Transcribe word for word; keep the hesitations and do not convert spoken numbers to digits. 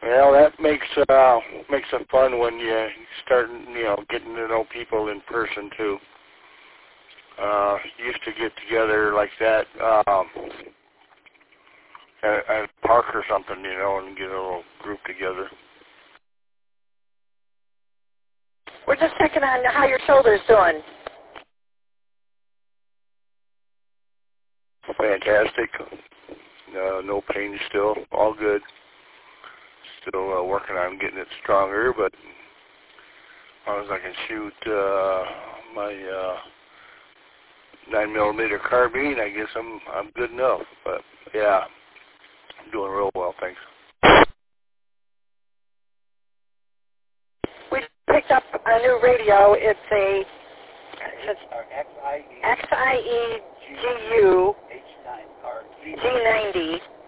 Well, that makes uh makes it fun when you start, you know, getting to know people in person too. Uh, used to get together like that um, at, at a park or something, you know, and get a little group together. We're just checking on how your shoulder's doing. Fantastic. Uh, no pain still. All good. Still uh, working on getting it stronger, but as long as I can shoot uh, my uh, nine millimeter carbine, I guess I'm I'm good enough. But yeah, I'm doing real well, thanks. We picked up a new radio. It's a it's X I E G U G ninety.